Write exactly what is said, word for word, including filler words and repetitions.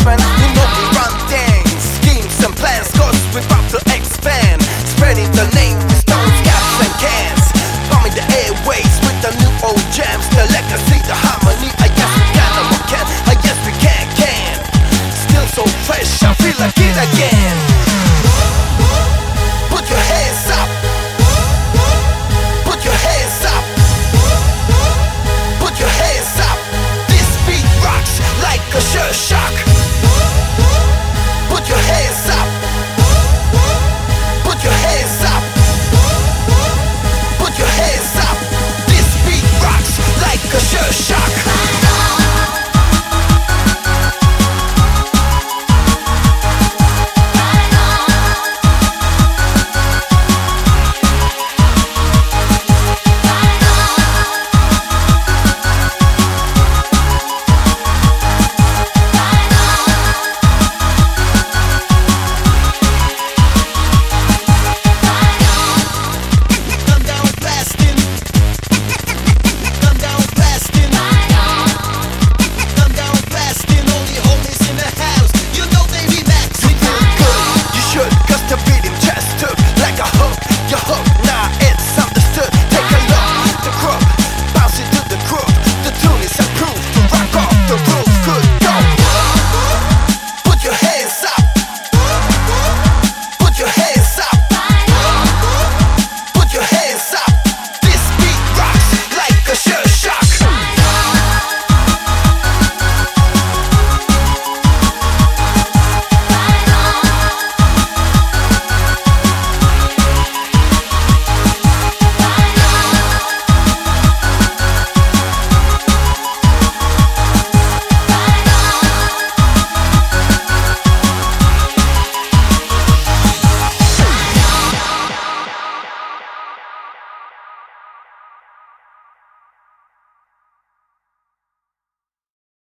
man. You know we run things, schemes and plans, cause we're about to expand. Spreading the name with stones, caps and cans. Bombing the airways with the new old jams. The legacy, the harmony, I guess we can, or we can, I guess we can, can. Still so fresh, I feel like it again.